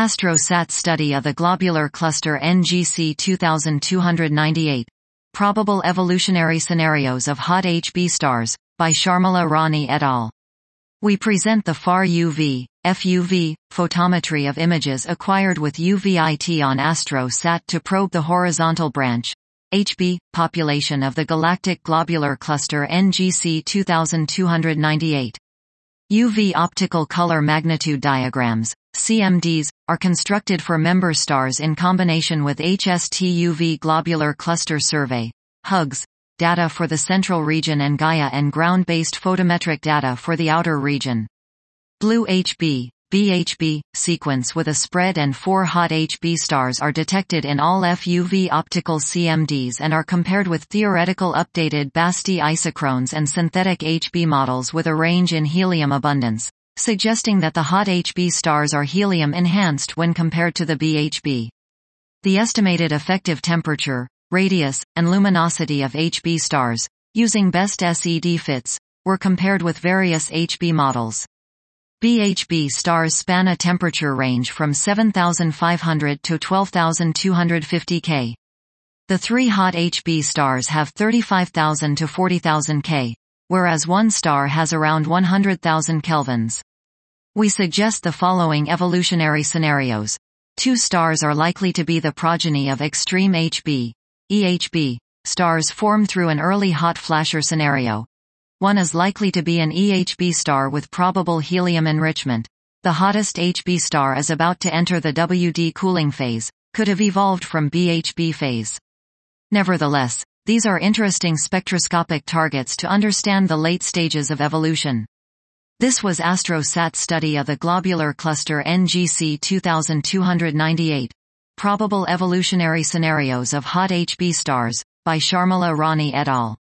ASTRO-SAT study of the globular cluster NGC 2298. Probable evolutionary scenarios of hot HB stars, by Sharmila Rani et al. We present the far UV, FUV, photometry of images acquired with UVIT on ASTRO-SAT to probe the horizontal branch, HB, population of the galactic globular cluster NGC 2298. UV optical color magnitude diagrams, CMDs, are constructed for member stars in combination with HST-UV globular cluster survey, HUGS, data for the central region and Gaia and ground-based photometric data for the outer region. Blue HB, BHB, sequence with a spread and 4 hot HB stars are detected in all FUV optical CMDs and are compared with theoretical updated Basti isochrones and synthetic HB models with a range in helium abundance, suggesting that the hot HB stars are helium-enhanced when compared to the BHB. The estimated effective temperature, radius, and luminosity of HB stars, using best SED fits, were compared with various HB models. BHB stars span a temperature range from 7,500 to 12,250 K. The 3 hot HB stars have 35,000 to 40,000 K, whereas one star has around 100,000 kelvins. We suggest the following evolutionary scenarios. 2 stars are likely to be the progeny of extreme HB, EHB, stars formed through an early hot flasher scenario. One is likely to be an EHB star with probable helium enrichment. The hottest HB star is about to enter the WD cooling phase, could have evolved from BHB phase. Nevertheless, these are interesting spectroscopic targets to understand the late stages of evolution. This was ASTRO-SAT study of the globular cluster NGC 2298. Probable evolutionary scenarios of hot HB stars, by Sharmila Rani et al.